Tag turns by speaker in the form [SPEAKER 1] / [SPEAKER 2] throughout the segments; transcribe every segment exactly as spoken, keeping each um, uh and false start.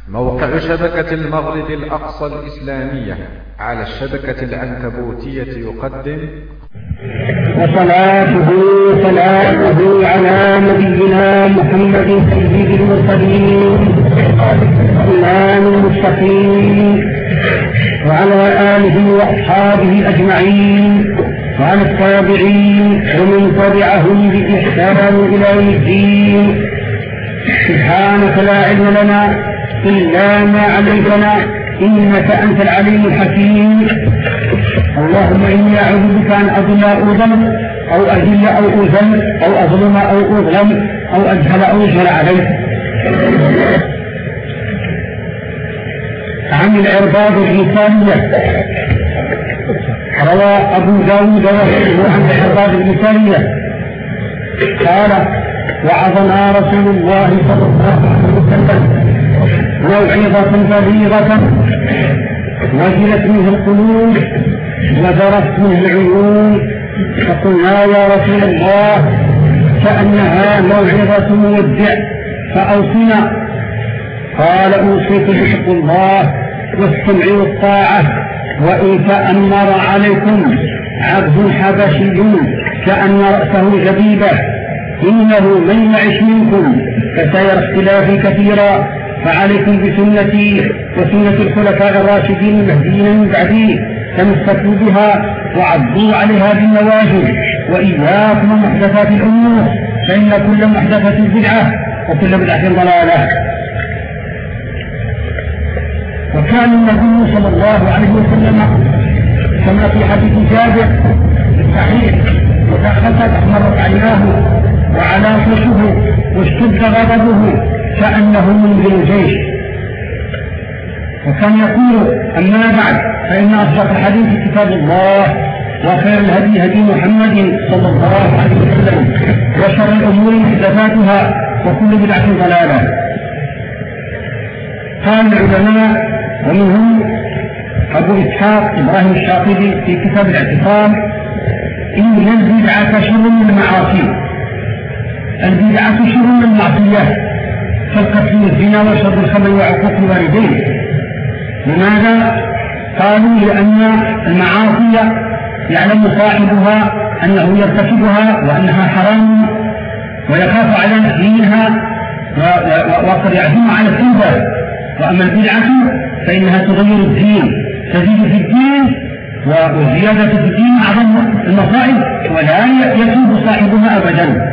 [SPEAKER 1] موقع شبكة المغرب الأقصى الإسلامية على الشبكة العنكبوتية يقدم
[SPEAKER 2] وصلاته صلاته على نبينا محمد سيد المرسلين إمام المتقين وعلى آله وأصحابه أجمعين وعلى التابعين ومن تبعهم بإحسان إلى يوم الدين. سبحانك لا علم لنا إلا ما علمتنا إنك أنت العليم الحكيم. اللهم إني أعوذ بك أن أضل أو أظلم أو أذل أو أذل أو أظلم أو أظلم أو أجهل أو يجهل عليه. عن العرباض بن سارية روى أبو داود وغيره عن العرباض بن سارية قال: وعظنا رسول الله صلى الله عليه وسلم موعظة بليغة وجلت منه القلوب وذرت منه العيون، فقلنا: يا رسول الله كأنها موعظة مودع فأوصنا. قال: أوصيكم بتقوى الله والسمع والطاعة، وإن تأمر عليكم عبد حبشي كأن رأسه زبيبة، إنه من يعش منكم فسيرى اختلافا كثيرا، فعليكم بسنتي وسنة الخلفاء الراشدين المهديين من بعدي، تمسكوا بها وعضوا عليها بالنواجذ، وإياكم محدثات الأمور، فإن كل محدثة بدعة وكل بدعة ضلالة. وكان النبي صلى الله عليه وسلم كما في حديث جابر الصحيح: وتخفت مرت عيناه وعلى صوته واشتد غضبه كأنه منذر الجيش. وكان يقول: أما بعد، فإن أصدق الحديث كتاب الله، وخير الهدي هدي محمد صلى الله عليه وسلم، وشر الأمور محدثاتها، وكل بدعة ضلالة. قال العلماء ومنهم أبو إسحاق إبراهيم الشاطبي في كتاب الاعتصام: إن البدعة شر من المعاصي. البدعة شر من المعصية، كالقتل والزنا وشرب الخمر وعقوق الوالدين. لماذا؟ قالوا: لأن المعاصي يعلم صاحبها أنه يرتكبها وأنها حرام ويخاف على نفسها وقد يعزم على التوبة. وأما البدعة فإنها تغير الدين، تزيد في الدين، والزيادة في الدين أعظم المصائب ولا يتوب صاحبها أبدا.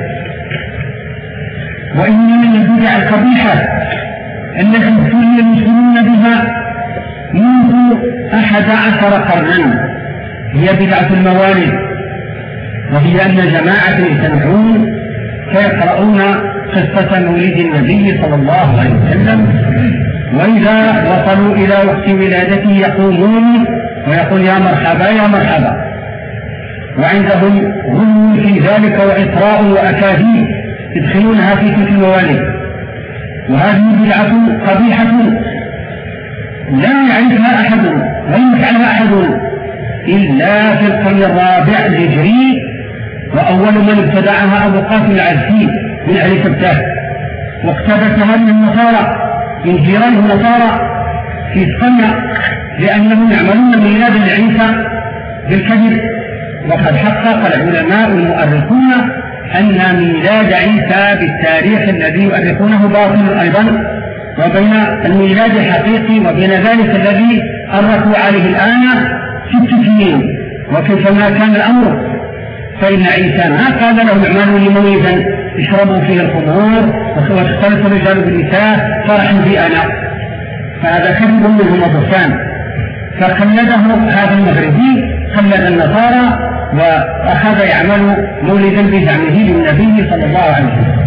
[SPEAKER 2] وإن من البدع القبيحة التي ابتلي المسلمون بها منذ أحد عشر قرنا هي بدعة الموالد، وهي أن جماعة يجتمعون فيقرؤون قصة مولد النبي صلى الله عليه وسلم، وإذا وصلوا إلى وقت ولادته يقومون ويقول: يا مرحبا يا مرحبا. وعندهم غلو في ذلك وإطراء وأكاذيب يدخلونها في تلك الموالد. وهذه بدعة قبيحة لا يعرفها أحد ولا يفعلها أحد إلا في القرن الرابع الهجري، وأول من ابتدعها أبو قاسم العزي من أهل سبته، واقتبسها من النصارى من جيران النصارى في اسبانيا، لأنهم يعملون ميلاد عيسى بالكذب. وقد حقق العلماء المؤرخون أن ميلاد عيسى بالتاريخ الذي يؤرخونه باطل أيضا، وبين الميلاد الحقيقي وبين ذلك الذي أرخوا عليه الآن ست سنين. وكيفما كان الأمر فإن عيسى ما قال لهم: اعملوا لي مولدا اشربوا فيه الخمور واختلط الرجال بالنساء فرحا بي أنا. فهذا كذب منهم وبهتان. فخلده هذا المغربي خلد النصارى وأخذ يعمل مولدا بزعمه للنبي صلى الله عليه وسلم.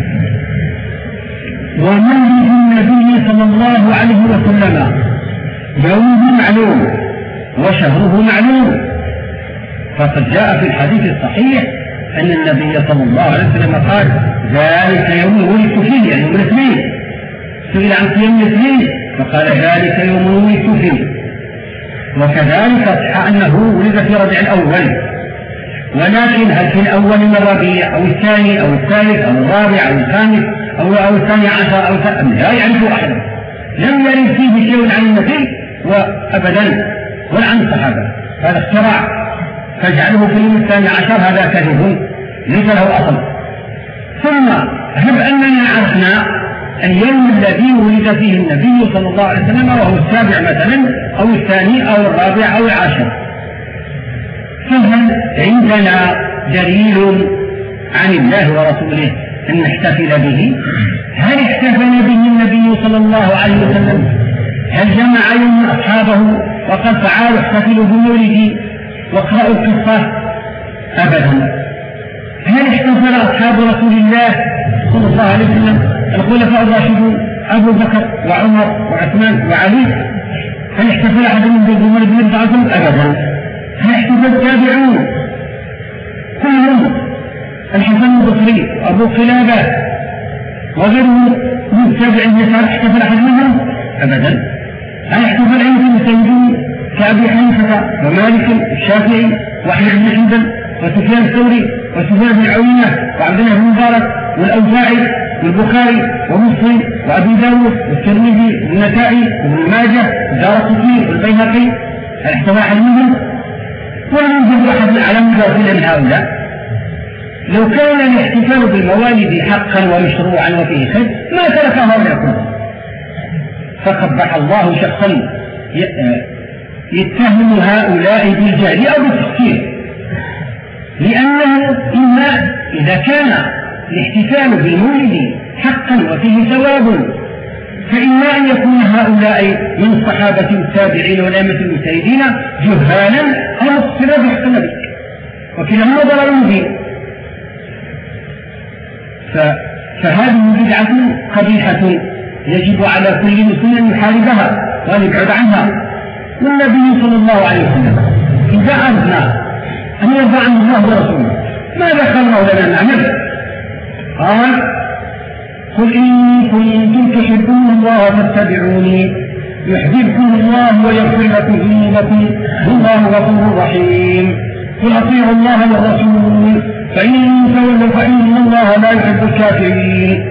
[SPEAKER 2] ومولد النبي صلى الله عليه وسلم يوم معلوم وشهره معلوم، فقد جاء في الحديث الصحيح أن النبي صلى الله عليه وسلم قال: ذلك يوم ولدت فيه، يعني يوم الاثنين. سئل عن يوم الاثنين فقال: ذلك يوم ولدت فيه. وكذلك صح أنه ولد في ربيع الأول، ولكن هل في الأول من الربيع أو الثاني أو الثالث أو الرابع أو الخامس أو أو الثاني عشر أو الثاني لا يعرف أحد، لم يرد فيه شيء عن النبي وأبدا ولا عن الصحابة، هذا اختراع فاجعله في اليوم الثاني عشر، هذا كذب ليس له أصل. ثم هب أننا عرفنا اليوم الذي ولد فيه النبي صلى الله عليه وسلم وهو السابع مثلا أو الثاني أو الرابع أو العاشر، فهل عندنا دليل عن الله ورسوله أن نحتفل به؟ هل احتفل به النبي صلى الله عليه وسلم؟ هل جمع يوم أصحابه وقال تعالوا احتفلوا بمولدي واقرأوا القصة؟ أبدا. هل احتفل أصحاب رسول الله صلى الله عليه وسلم الخلفاء الراشدون أبو بكر وعمر وعثمان وعلي؟ هل احتفل أحد من بمولد النبي صلى الله عليه وسلم؟ أبدا. هل احتفل التابعون كلهم؟ الحسن البصري وأبو قلابة وغيرهم من التابعين يسار احتفل أحد منهم؟ أبدا. هل احتفل عند المسلمين كأبي حنيفة ومالك الشافعي وأحمد بن حنبل وسفيان الثوري وسفيان بن عيينة وعبد الله بن مبارك والأوزاعي والبخاري ومسلم وأبي داود والترمذي والنسائي وابن ماجه والدارقطني والبيهقي؟ هل احتفل أحد منهم؟ ولا يوجد أحد على مدار من هؤلاء. لو كان الاحتفال بالموالد حقا ومشروعا وفيه خير ما ترك هؤلاء كلهم. فقبح الله شخصا يتهم هؤلاء بالجهل أو بالتفسير، لأنه إما إذا كان الاحتفال بالمولد حقا وفيه ثواب فإما أن يكون هؤلاء من الصحابة والتابعين والأئمة المجتهدين جهالا أو مقصرا بحق النبي، وكلاهما ضلال مبين. فهذه بدعة قبيحة يجب على كل مسلم أن يحاربها وأن يبعد عنها. والنبي صلى الله عليه وسلم إذا أردنا أن يرضى عنه الله ورسوله ماذا خلوا لنا نعمل؟ قال قل إن كنتم تحبون الله فاتبعوني يحببكم الله ويغفر لكم ذنوبكم والله غفور رحيم. قل أطيعوا الله والرسول فإن تولوا فإن الله لا يحب الكافرين.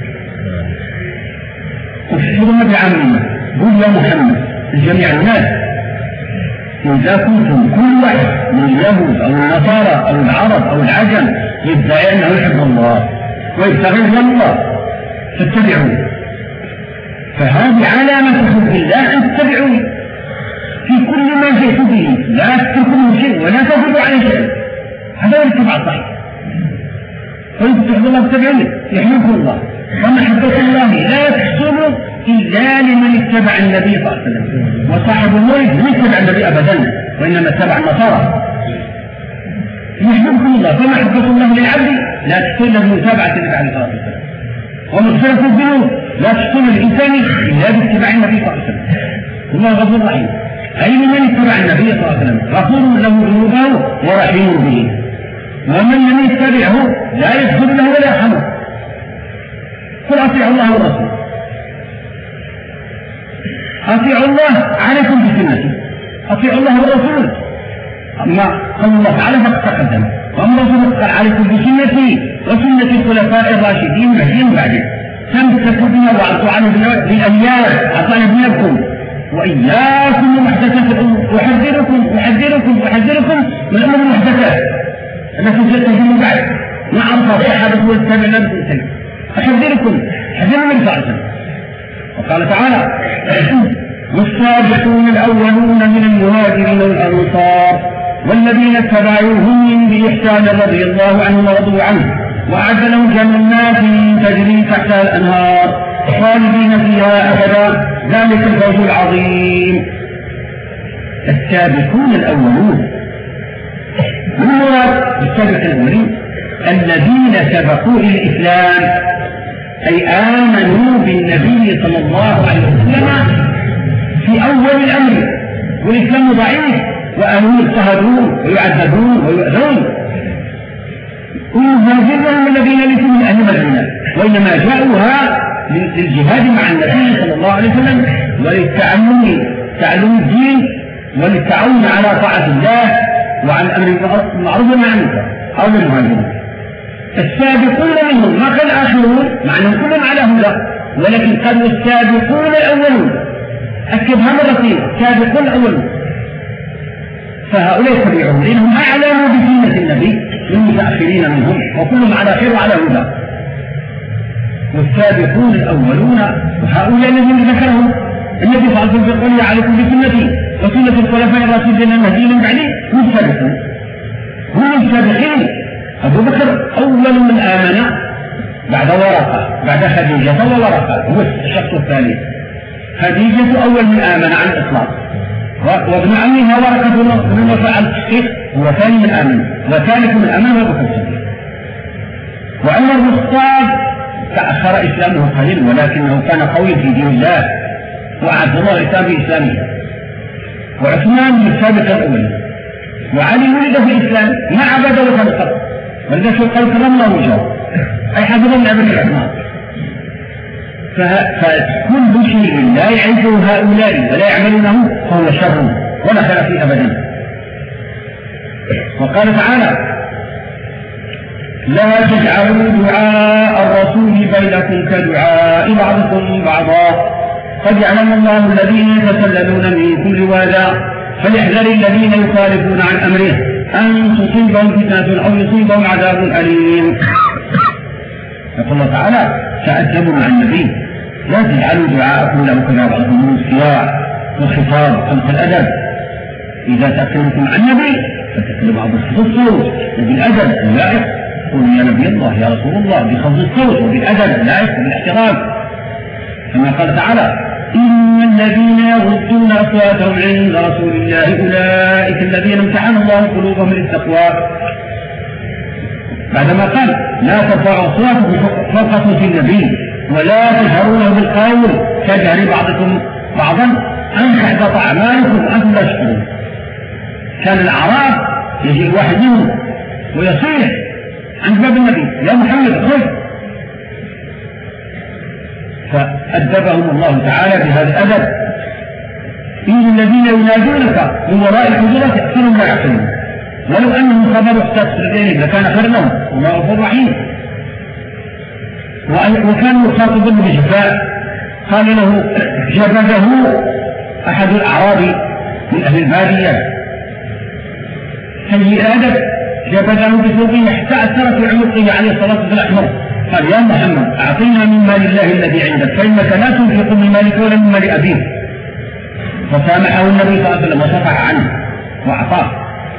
[SPEAKER 2] وحفظنا بعمل قل يا محمد لجميع الناس إذا كنتم كل واحد من اليهود أو النصارى أو العرب أو العجم يدعي أنه يحب الله ويبتغي الله فاتبعوه، فهذه علامة حب الله أن تتبعوه في كل ما جئت به، لا تتركوا شيء ولا تزيدوا عليه شيء، هذا هو الاتباع الصحيح. فإن تحب الله فاتبعوني يحبكم الله، ومحبة الله لا تحصل إلا لمن اتبع النبي صلى الله عليه وسلم، وصاحب المولد لم يتبع النبي أبدا وإنما اتبع النصارى. يحبكم الله فمحبة الله للعبد لا تحصل له متابعة النبي عليه الصلاة والسلام، ومغفرة الذنوب لا تحصل للإنسان إلا باتباع النبي صلى الله عليه وسلم. الله غفور رحيم، أي من اتبع النبي صلى الله عليه وسلم غفور له ذنوبه ورحيم به، ومن لم يتبعه لا يغفر له ولا يرحمه. قل أطيعوا الله والرسول. أطيعوا الله عليكم بسنته، أطيعوا الله والرسول. أما قال الله تعالى فقد تقدم، وأما الرسول قال عليكم بسنتي وسنة الخلفاء الراشدين المهديين بعدي تمسكوا بها وعطوا عنه بالأنيار عطانا بينكم وإياكم ومحدثات الأمور. أحذركم أحذركم أحذركم من الأمور المحدثات التي ستجد بعد ما عرفها الصحابة والتابعين لم أحذركم حذروا من فعلتم. وقال تعالى والسابقون الأولون من المهاجرين والأنصار والذين اتبعوهم بإحسان رضي الله عنهم ورضوا عنه وأعد لهم جنات تجري تحتها الأنهار خالدين فيها أبدا ذلك الفوز العظيم. السابقون الأولون من مراد السابق الأولين الذين سبقوا إلى الإسلام أي آمنوا بالنبي صلى الله عليه وسلم في أول الأمر والإسلام ضعيف وأهلهم يضطهدون ويعذبون ويؤذون. ويهاجرهم الذين ليسوا من أهل المدينة وإنما جاءوها للجهاد مع النبي صلى الله عليه وسلم وللتعلم تعلم الدين وللتعاون على طاعة الله وعن أمر المعروف والنهي عن المنكر. هؤلاء المهاجرون. السابقون منهم ما كان آخرون مع أنهم كلهم على هدى ولكن قالوا السابقون الأولون، أكدها مرتين، السابقون الأولون، فهؤلاء يتبعون لأنهم أعلموا بسنة النبي من المتأخرين منهم، وكلهم على خير وعلى هدى. والسابقون الأولون وهؤلاء الذين ذكرهم النبي صلى الله عليه وسلم يقول عليكم بسنتي وسنة الخلفاء الراشدين المهديين من بعدي، هم السابقون، هم السابقين. أبو بكر أول من آمن بعد ورقة، بعد خديجة وورقة، هو الشخص الثاني. خديجة أول من آمن عن الإطلاق، وابن عمها ورقة بن نوفل عن التحقيق هو ثاني من آمن، وثالث من آمن أبو بكر الصديق. وعمر بن الخطاب تأخر إسلامه قليل ولكنه كان قوي في دين الله وأعز الله الإسلام بإسلامه. وعثمان من السابق الأول. وعلي ولد في الإسلام ما عبد وكان قط، ولذلك قال كرم الله وجهه أي حفظ من عبد الرحمن. فكل شيء لا يعرفه هؤلاء ولا يعملونه فهو شر ولا خير فيه أبدا. وقال تعالى: لا تجعلوا دعاء الرسول بينكم كدعاء بعضكم بعضا قد يعلم الله الذين يتسللون منكم لواذا فليحذر الذين يخالفون عن أمره أن تصيبهم فتنة أو يصيبهم عذاب أليم. يقول الله تعالى: تأدبوا مع النبي، لا تجعلوا دعاءكم له كذا بعضكم من الصياع والخطاب خلق الأدب. إذا تأكلتم عن النبي فتكلم بعض الصوت بالأدب اللائق، قولوا يا نبي الله يا رسول الله بخفض الصوت وبالأدب اللائق بالاحترام، كما قال تعالى: إن الذين يغضون أصواتهم عند رسول الله أولئك الذين امتحن الله قلوبهم للتقوى. بعدما قال: لا ترفعوا أصواتكم فوق صوت النبي ولا تجهروا له بالقول كجهر بعضكم بعضا أن تحبط أعمالكم وأنتم لا تشعرون. كان الأعراب يجي الواحد منهم ويصيح عند باب النبي: يا محمد خذ. فأدبهم الله تعالى بهذا الأدب. إن الذين ينادونك من وراء الحجرات أكثرهم لا يعقلون، ولو أنهم خبروا اختص إليهم لكان خير لهم والله غفور رحيم. وكانوا يخاطبون بجفاء، قال له جبده أحد الأعراب من أهل البادية سيء الأدب، جبده بثوبه حتى أثرت عنقه عليه الصلاة والسلام. قال: يا محمد أعطينا من مال الله الذي عندك فإنك لا تنفق من مالك ولا من مال أبيك. فسامحه النبي صلى الله عليه وسلم وصفح عنه وأعطاه.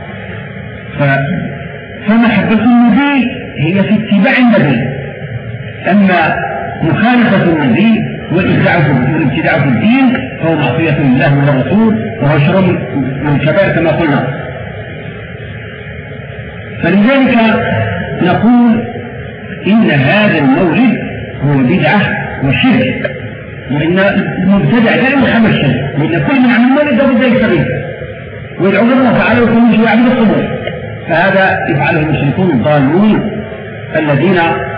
[SPEAKER 2] فمحبة النبي هي في اتباع النبي، أما مخالفة النبي والابتداع في الدين فهو معصية لله والرسول وهو شر من الكبائر كما قلنا. فلذلك نقول إن هذا المولد هو بدعة وشرك، وإن المبتدع لا يحمل الشرك، وإن كل من عمل المولد لابد يستغيث ويدعو الله تعالى ويكون يعبد الصبر. فهذا يفعله المشركون الضالون الذين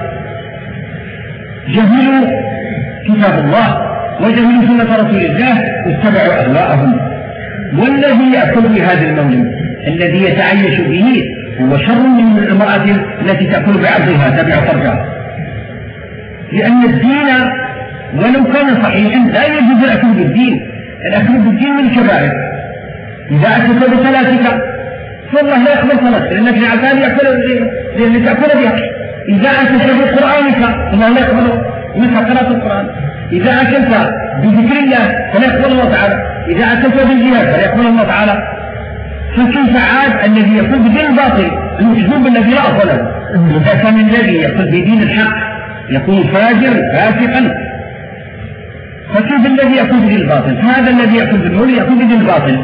[SPEAKER 2] جهلوا كتاب الله وجهلوا سنة رسول الله واتبعوا أهواءهم. والذي يأكل بهذا المولد الذي يتعيش به هو شر من المرأة التي تأكل بعرضها تبع فرجها، لأن الدين ولو كان صحيحا لا يجوز الأكل بالدين. الأكل بالدين من الكبائر. إذا أكلت بصلاتك فالله لا يقبل صلاتك لأنك جعلتها لأنك تأكل بها. إذا أكلت بقرآنك فالله لا يقبل منك قراءة القرآن. إذا أكلت بذكر الله فلا يقبل الله تعالى. إذا أكلت بالجهاد فلا يقبل الله تعالى. فكيف عاد الذي يقول بدين الباطل المكذوب الذي لا أصل له؟ إذا كان الذي يقول بدين الحق يكون فاجر فاسقا، فكيف الذي يقول بدين الباطل؟ فهذا الذي يقول بالمولد يقول بدين الباطل،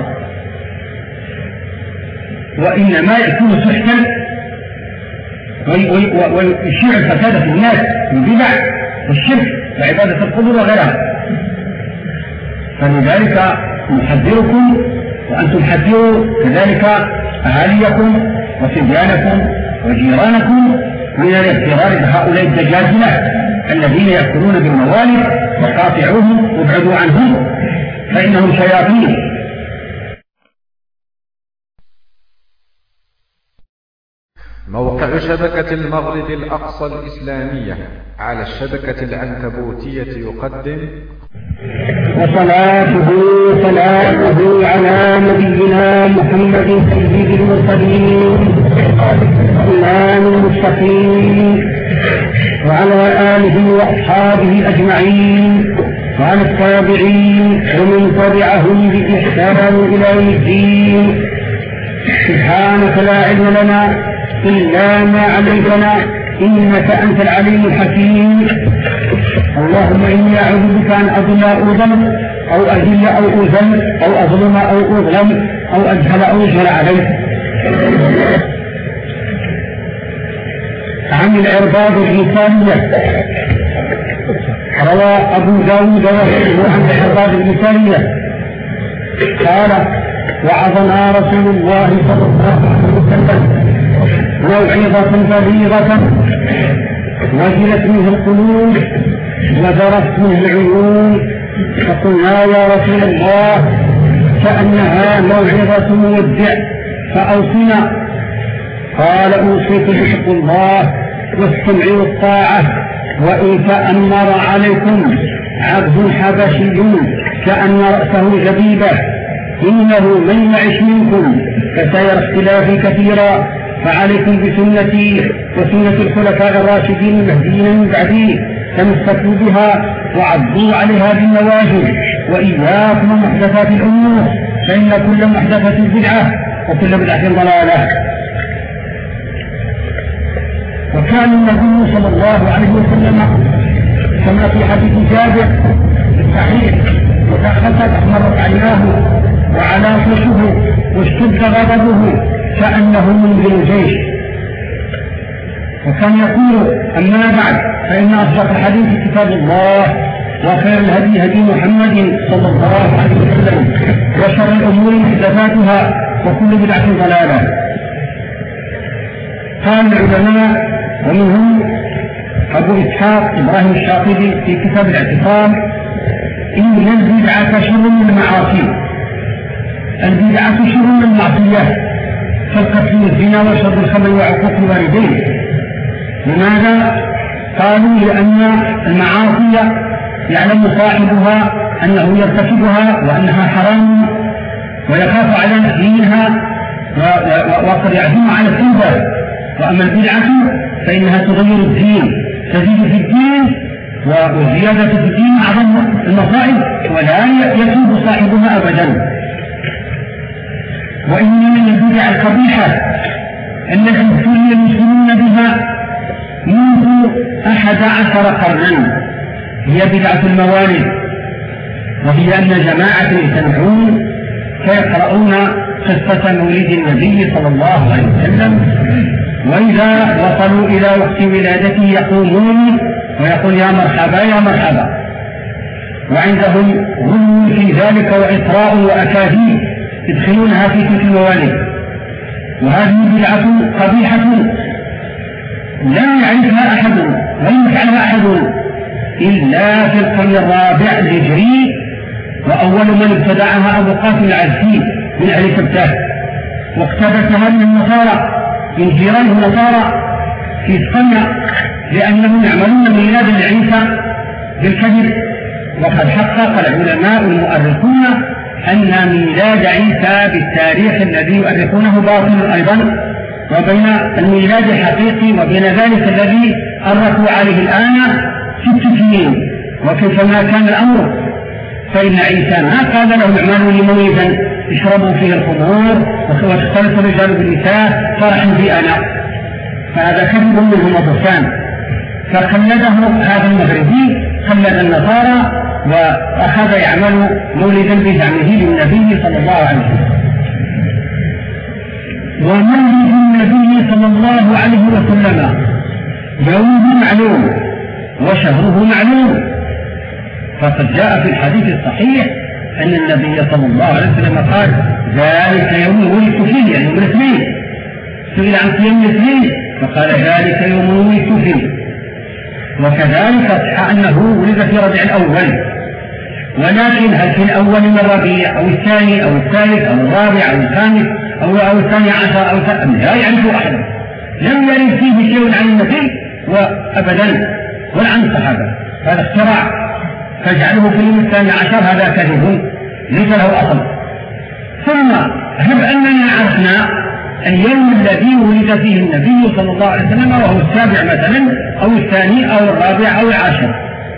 [SPEAKER 2] وإنما يكون سحتا ويشيع الفساد في الناس بالبدع والشرك وعبادة القبور وغيرها. فلذلك نحذركم وأنتم حذروا كذلك أهاليكم وصبيانكم وجيرانكم من الاغترار بهؤلاء الدجاجلة الذين يأكلون بالموالد وقاطعوهم وابعدوا عنهم فإنهم شياطين.
[SPEAKER 1] موقع شبكة المغرب الأقصى الإسلامية على الشبكة العنكبوتية يقدم
[SPEAKER 2] وصلاته وسلامه على نبينا محمد سيد المرسلين إمام المتقين وعلى آله وأصحابه أجمعين وعلى التابعين ومن تبعهم بإحسان إلى يوم الدين. سبحانك لا علم لنا إلا ما علمتنا إنك أنت العليم الحكيم. اللهم إني أعوذ بك أن أضل أو أظلم أو أذل أو أذل أو أظلم أو أظلم أو أجهل أو يجهل عليك. عن العرباض الإنسانية روى أبو داود وغيره عن العرباض الإنسانية قال: وعظنا رسول الله صلى الله عليه وسلم موعظة بليغة وجلت منه القلوب وذرت منه العيون، فقلنا: يا رسول الله كأنها موعظة مودع فأوصنا. قال: أوصيكم بتقوى الله والسمع والطاعة، وإن تأمر عليكم عبد حبشي كأن رأسه زبيبة، إنه من يعش منكم فسيرى اختلافا كثيرا، فعليكم بسنتي وسنة الخلفاء الراشدين المهديين من بعدي، تمسكوا بها وعضوا عليها بالنواجذ، وإياكم محدثات الأمور، فإن كل محدثة بدعة وكل بدعة ضلالة. وكان النبي صلى الله عليه وسلم كما في حديث جابر الصحيح: وتخفت أحمرت عيناه وعلى صوته واشتد غضبه كأنه منذر جيش. وكان يقول: أما بعد، فإن أصدق الحديث كتاب الله، وخير الهدي هدي محمد صلى الله عليه وسلم، وشر الأمور محدثاتها وكل بدعة ضلالة. قال العلماء ومنهم أبو إسحاق إبراهيم الشاطبي في كتاب الاعتصام: إن البدعة شر من المعاصي. البدعة شر من المعصية كالقتل والزنا وشرب الخمر وعقوق الوالدين. لماذا؟ قالوا: لأن المعاصي يعلم صاحبها أنه يرتكبها وأنها حرام ويخاف على دينها وقد يعزم على التوبة. وأما البدعة فإنها تغير الدين، تزيد في الدين، وزيادة في الدين أعظم المصائب ولا يتوب صاحبها أبدا. وإن من البدع القبيحة التي ابتلي المسلمون بها منذ أحد عشر قرنا هي بدعة الموالد، وهي أن جماعة يجتمعون فيقرؤون قصة مولد النبي صلى الله عليه وسلم، وإذا وصلوا إلى وقت ولادته يقومون ويقول: يا مرحبا يا مرحبا. وعندهم غلو في ذلك وإطراء وأكاذيب يدخلونها في تلك الموالد. وهذه بدعة قبيحة لا يعرفها أحد ولا يفعلها أحد إلا في القرن الرابع الهجري، وأول من ابتدعها أبو قاسم العزي من أهل سبته، واقتبسها من النصارى من جيران النصارى في اسبانيا، لأنهم يعملون ميلاد عيسى بالكذب. وقد حقق العلماء المؤرخون أن ميلاد عيسى بالتاريخ الذي يؤرخونه باطل أيضا، وبين الميلاد الحقيقي وبين ذلك الذي أرخوا عليه الآن ست سنين. وكيفما كان الأمر فإن عيسى ما قال لهم: اعملوا لي مولدا اشربوا فيه الخمور واختلط الرجال بالنساء فرحا بي أنا. فهذا كذب منهم وبهتان. فقلده هذا المغربي، قلد النصارى، وأخذ يعمل مولدا بزعمه للنبي صلى الله عليه وسلم. ومولد النبي صلى الله عليه وسلم يوم معلوم وشهره معلوم، فقد جاء في الحديث الصحيح أن النبي صلى الله عليه وسلم قال: ذلك يوم ولدت فيه، يعني يوم الاثنين. سئل عن صيام الاثنين فقال: ذلك يوم ولدت فيه. وكذلك صح أنه ولد في ربيع الأول، ولكن هل في الأول من الربيع أو الثاني أو الثالث أو الرابع أو الخامس أو أو الثاني عشر أو الثاني لا يعرف أحد، لم يرد فيه شيء عن النبي وأبدا ولا عن الصحابة، هذا اختراع فاجعله في اليوم الثاني عشر، هذا كذب ليس له أصل. ثم هب أننا عرفنا اليوم الذي ولد فيه النبي صلى الله عليه وسلم وهو السابع مثلا أو الثاني أو الرابع أو العاشر،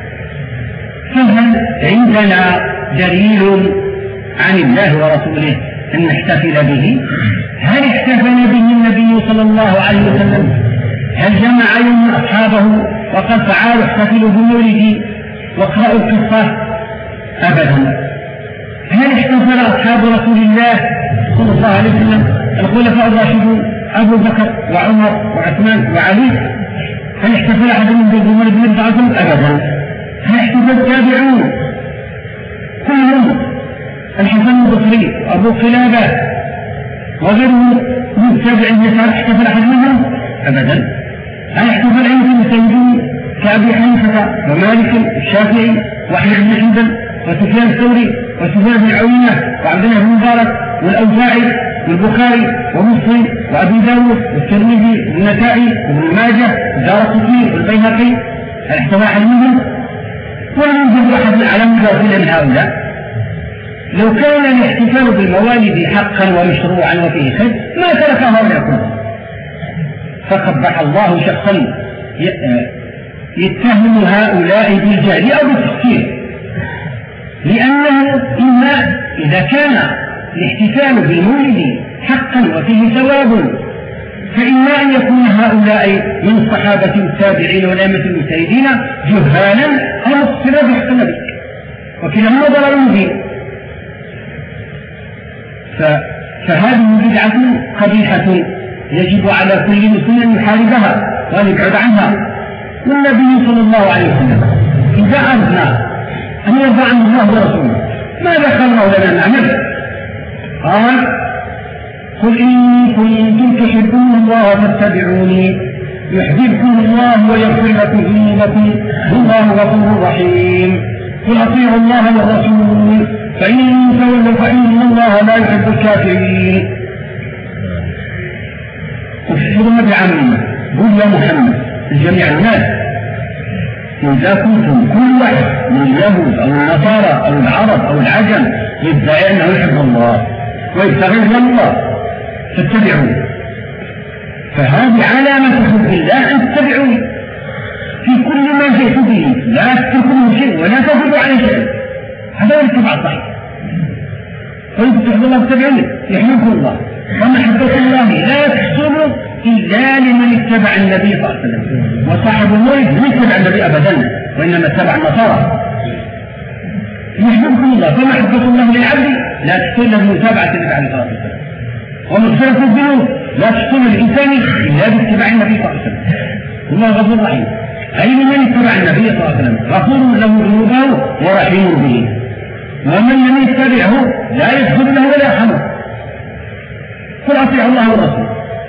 [SPEAKER 2] فهل عندنا دليل عن الله ورسوله أن نحتفل به؟ هل احتفل به النبي صلى الله عليه وسلم؟ هل جمع يوم أصحابه وقال تعالوا احتفلوا بمولدي واقرأوا القصة؟ أبدا. هل احتفل أصحاب رسول الله صلى الله عليه وسلم الخلفاء الراشدون أبو بكر وعمر وعثمان وعلي؟ هل احتفل أحدهم بمولد النبي صلى الله عليه وسلم؟ أبدا. هل احتفل التابعون كلهم؟ الحسن البصري وأبو قلابة وغيرهم من تابعين يسار احتفل أحد منهم؟ أبدا. هل احتفل عند المسلمين كأبي حنيفة ومالك الشافعي وأحمد بن حنبل وسفيان الثوري وسفيان بن عيينة وعبد الله بن مبارك والأوزاعي والبخاري ومسلم وأبي داود والترمذي والنسائي وابن ماجه والدارقطني والبيهقي؟ هل احتفل أحد منهم؟ ولا يوجد أحد على مدار من هؤلاء. لو كان الاحتفال بالموالد حقا ومشروعا وفيه خير ما ترك هؤلاء كلهم. فقبح الله شخصا يتهم هؤلاء بالجهل أو بالتفكير، لأنه إما إذا كان الاحتفال بالمولد حقا وفيه ثواب فإما أن يكون هؤلاء من الصحابة والتابعين والأئمة المجتهدين جهالا أو مقصرا بحق النبي، وكلاهما ضلال مبين. فهذه بدعة قبيحة يجب على كل مسلم أن يحاربها وأن يبعد عنها. والنبي صلى الله عليه وسلم إذا أردنا أن يرضى عنه الله ورسوله ماذا خلوا لنا نعمل؟ قال قل إن كنتم تحبون الله فاتبعوني يحببكم الله ويغفر لكم ذنوبكم والله غفور رحيم. قل أطيعوا الله والرسول فإن تولوا فإن الله لا يحب الكافرين. وفي بعمل قل يا محمد لجميع الناس إذا كنتم كل واحد من اليهود أو النصارى أو العرب أو العجم يدعي أنه يحب الله ويستغل الله فاتبعوا، فهذه علامة حب الله أن تتبعوني في كل ما جئت به، لا تتركوا شيء ولا تفضوا على شيء، هذا هو الاتباع الصحيح. وإن تحب الله تتبعوني يحبكم الله، ومحبة الله لا تحصل إلا لمن اتبع النبي صلى الله عليه وسلم، وصاحب المولد لم يتبع النبي أبدا وإنما اتبع النصارى. يحبكم الله، فمحبة الله للعبد لا تحصل له متابعة النبي عليه الصلاة والسلام، ومغفرة الذنوب لا تحصل للإنسان إلا باتباع النبي صلى الله عليه وسلم. الله غفور رحيم، أي من اتبع النبي صلى الله عليه وسلم غفور له ذنوبه ورحيم به، ومن لم يتبعه لا يغفر له ولا يرحمه. قل أطيعوا الله والرسول.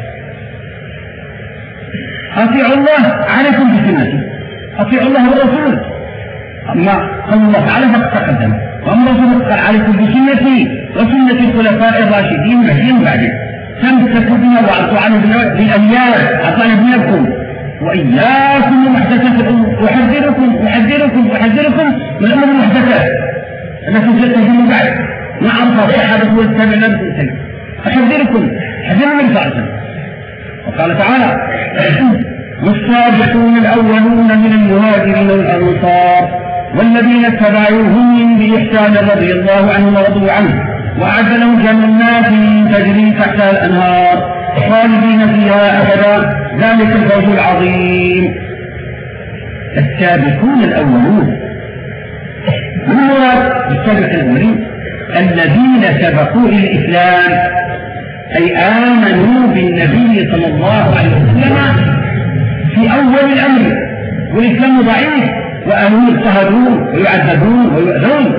[SPEAKER 2] أطيعوا الله عليكم بسنته، أطيعوا الله والرسول. أما قال الله تعالى فقد تقدم، وأما الرسول قال عليكم بسنتي وسنة الخلفاء الراشدين المهديين بعدي، تمسكوا بها وأعطوا عنه بالأنيار أعطانا بنفسكم وإياكم محدثات الأمور. أحذركم أحذركم أحذركم من أمر المحدثات التي تأتي بعد ما عرف الصحابة والتابعين لم أحذركم حذروا من فعلهم. وقال تعالى والسابقون الأولون من المهاجرين والأنصار والذين اتبعوهم بإحسان رضي الله عنهم ورضوا عنه وأعد لهم جنات تجري تحتها الأنهار خالدين فيها أبدا ذلك الفوز العظيم. السابقون الأولون من المراد بالسابقين الأولين؟ الذين سبقوا إلى الإسلام، أي آمنوا بالنبي صلى الله عليه وسلم في أول الأمر والإسلام ضعيف وأهلهم يضطهدون ويعذبون ويؤذون.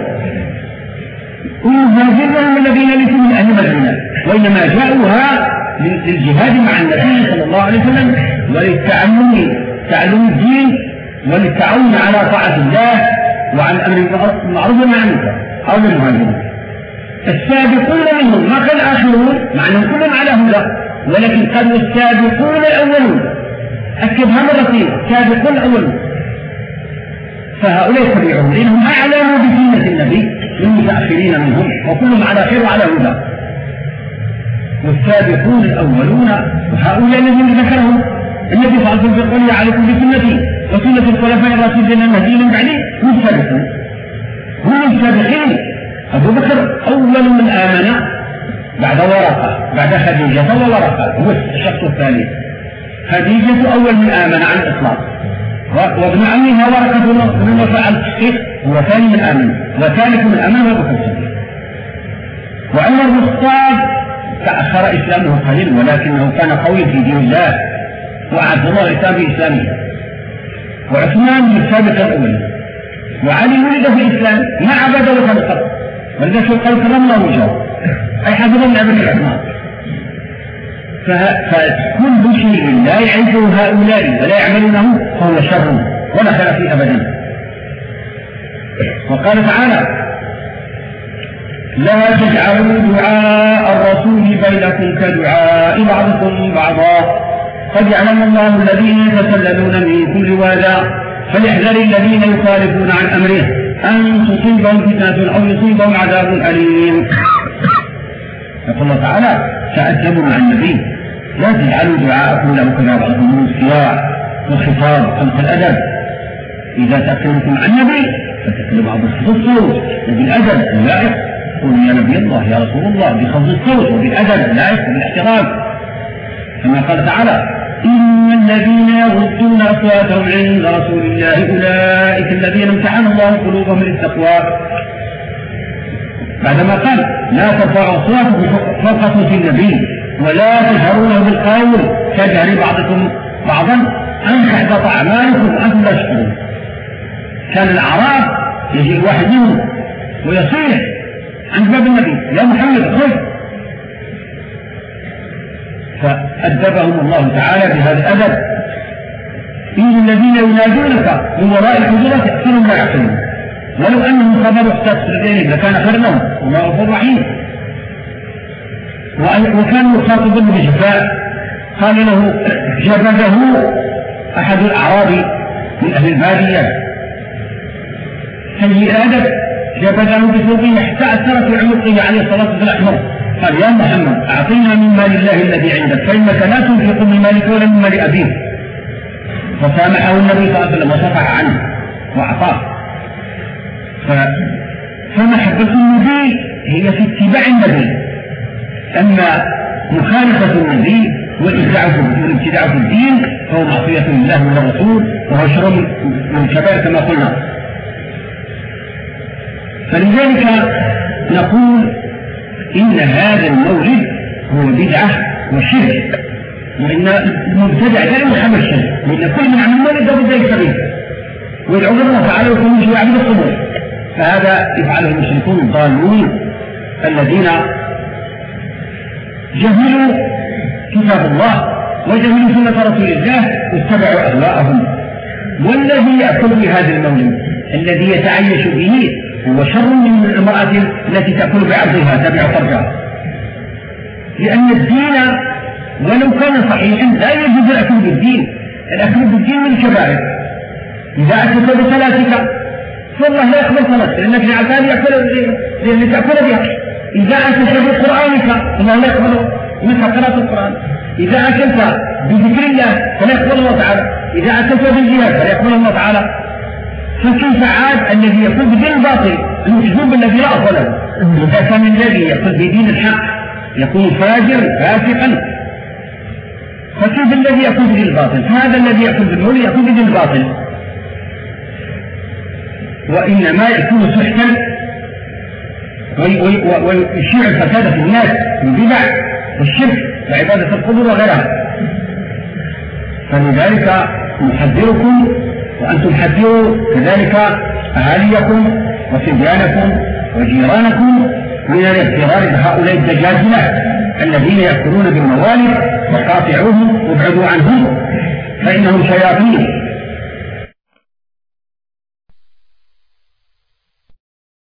[SPEAKER 2] المهاجرون الذين ليسوا من أهل مدينة وإنما جاءوها للجهاد مع النبي صلى الله عليه وسلم وللتعلم تعلم الدين وللتعاون على طاعة الله وعلى الأمر بالمعروف والنهي عن المنكر. هؤلاء المهاجرون. السابقون منهم ما كان آخرون مع أنهم كلهم على هدى ولكن قالوا السابقون الأولون، أكدها مرتين، السابقون الأولون، فهؤلاء يتبعون لأنهم أعلموا بسنة النبي للمتأخرين منهم، وكلهم على خير وعلى هدى. والسابقون الأولون هؤلاء الذين ذكرهم النبي صلى الله عليه وسلم يقول عليكم بسنتي وسنة الخلفاء الراشدين المهديين من بعدي. هم السابقون، هم السابقين. أبو بكر أول من آمن بعد ورقة، بعد خديجة وورقة، هو الشخص الثاني. خديجة أول من آمن عن الإطلاق، وابن عمها ورقة بن نوفل عن التحقيق هو ثاني من آمن، وثالث من آمن أبو بكر الصديق. وعمر بن الخطاب تأخر إسلامه قليلا ولكنه كان قوي في دين الله وأعز الله الإسلام بإسلامه. وعثمان من السابق الأول. وعلي ولد في الإسلام ما عبد وكان قط، ولذا شو قال كرمنا وجهه أي حفظ من عبد العثمان. فكل شيء لا يعرفه هؤلاء ولا يعملونه فهو شر ولا خير فيه أبدا. وقال تعالى لا تجعلوا دعاء الرسول بينكم كدعاء بعضكم بعضا قد يعلم الله الذين يتسللون منكم لواذا فليحذر الذين يخالفون عن أمره أن تصيبهم فتنة أو يصيبهم عذاب أليم. يقول الله تعالى تأدبوا مع النبي، لا تجعلوا دعاءكم له كبعضكم من الصياح والخطاب خلق الأدب. إذا تأكلمتم عن النبي فتكلم بعض الصوت وبالأدب اللائق، قولوا يا نبي الله يا رسول الله بخفض الصوت وبالأدب اللائق وبالاحترام، كما قال تعالى إن الذين يغضون أصواتهم عند رسول الله أولئك الذين امتحن الله قلوبهم للتقوى. بعدما قال لا ترفعوا أصواتكم فوق صوت النبي ولا تجهرونه بالقول كجهر بعضكم بعضا أن تحبط أعمالكم وأنتم لا تشكرون. كان الأعراب يجي الواحد منهم ويصيح عند باب النبي يا محمد خذ، فأدبهم الله تعالى بهذا الأدب. إن الذين ينادونك من وراء الحجرات أكثرهم لا يعقلون ولو أنهم خبروا اختص إليهم لكان خير لهم وما غفور رحيم. وكانوا يخاطبون بجفاء، قال له جبده أحد الأعراب من أهل البادية سيء الأدب، جبده بثوبه حتى أثرت في عنقه عليه الصلاة والسلام. قال يا محمد أعطينا من مال الله الذي عندك فإنك لا تنفق من مالك ولا من مال أبيك. فسامحه النبي صلى الله عليه وسلم وصفح عنه وأعطاه. فمحبة النبي هي في اتباع النبي، أما مخالفة النبي والابتداع في الدين فهو معصية لله والرسول وهو شر من الكبائر كما قلنا. فلذلك نقول إن هذا المولد هو بدعة وشرك، وإن المبتدع لا يحب الشرك، وإن كل من عمل المولد لابد يستغيث ويدعو الله تعالى ويكون يجب يعبد الصبر. فهذا يفعله المشركون الضالون الذين جهلوا كتاب الله وجهلوا سنة رسول الله واتبعوا أهواءهم. والذي يأكل بهذا المولد الذي يتعيش به هو شر من المرأة التي تأكل بعرضها تبع فرجها، لأن الدين ولو كان صحيحا لا يجوز الأكل بالدين. الأكل بالدين من الكبائر. إذا أكلت بصلاتك فالله لا يقبل صلاتك لأنك جعلتها لأنك تأكل بها. إذا أكلت بقرآنك فالله لا يقبل منك قراءة القرآن. إذا أكلت بذكر الله فلا يقبل الله تعالى. إذا أكلت بالجهاد فلا يقبل الله تعالى. فكيف عاد الذي يقول بدين الباطل المجذوب الذي لا أصل له؟ إذا كان الذي يقول بدين الحق يكون فاجر فاسقا، فكيف الذي يقول بدين الباطل؟ فهذا الذي يقول بالمولى يقول بدين الباطل، وإنما يكون سحتا ويشيع الفساد في الناس بالبدع والشرك وعبادة القبور وغيرها. فلذلك نحذركم وأنتم حذروا كذلك أهاليكم وصبيانكم وجيرانكم من الاغترار بهؤلاء الدجاجلة الذين يأكلون بالموالد وقاطعوهم وابعدوا عنهم فإنهم شياطين